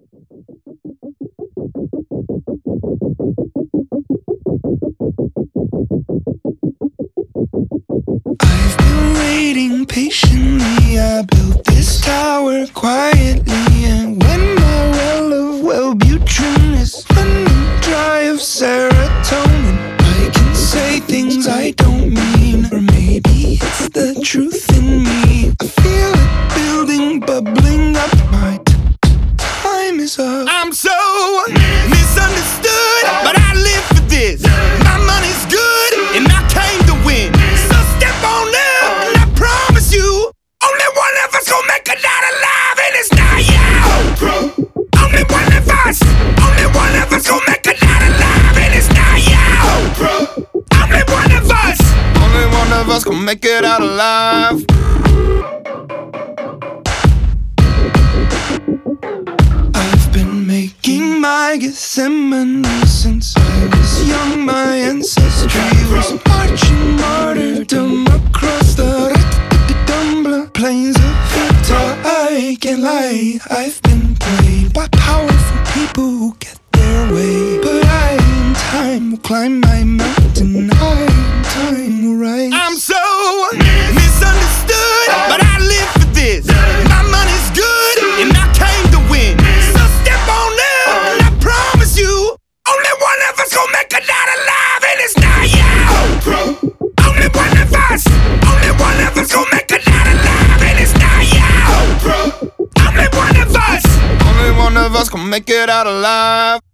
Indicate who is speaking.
Speaker 1: I've been waiting patiently. I built this tower quietly, and when my well of Wellbutrin is running dry of serotonin, I can say things I don't mean, or maybe it's the truth in me. I feel it building, bubbling up. My time is up.
Speaker 2: I'm so misunderstood, but I live for this. My money's good, and I came to win. So step on up, and I promise you, only one of us gon' make it out alive, and it's not you. Only one of us gon' make it out alive, and it's not you. Only one of us gon' make it out alive.
Speaker 1: I've been making my Gethsemane since I was young. My ancestry was marching martyrdom across the plains of Utah. I can't lie, I've been played by powerful people who get their way. But I, in time, will climb my mountain. I, in time, will rise.
Speaker 2: I'm so misunderstood, but I live for this. My money's good, and I came to win. So step on up, and I promise you, only one of us gon' make it out alive, and it's not you. Only one of us gon' make it out alive, and it's not you. Only one of us gon' make it out alive.